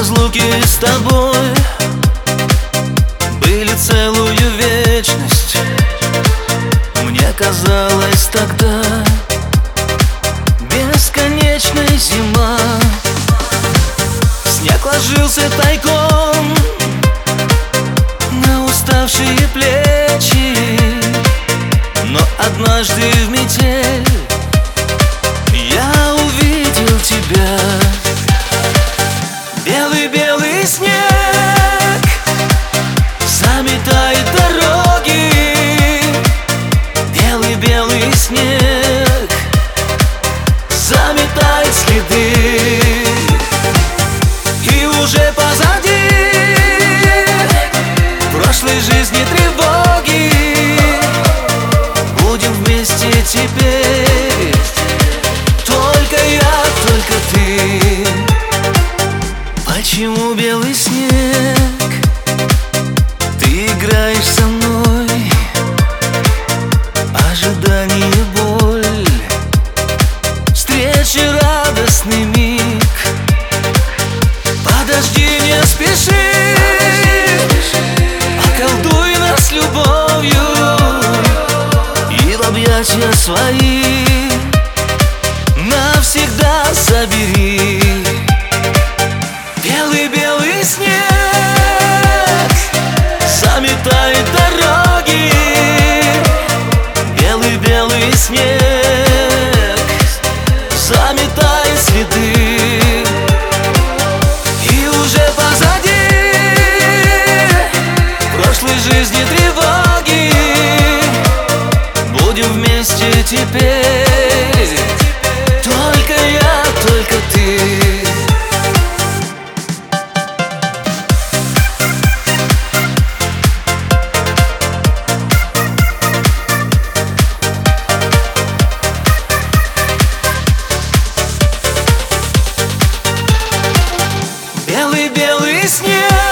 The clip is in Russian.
разлуки с тобой были целую вечность. Мне казалось тогда бесконечной зима. Снег ложился тайком на уставшие плечи, но однажды в метель я увидел тебя. Белый-белый снег заметает дороги. Белый-белый снег заметает следы. И уже позади прошлой жизни тревоги. Будем вместе теперь, только я, только ты. Почему белый снег? Ты играешь со мной, ожидание, боль, встречи, радостный миг. Подожди, не спеши, околдуй нас любовью и в объятия свои навсегда забери. Белый-белый снег заметает дороги. Белый-белый снег заметает следы. И уже позади прошлой жизни тревоги. Будем вместе теперь, только я, только ты. Белый-белый снег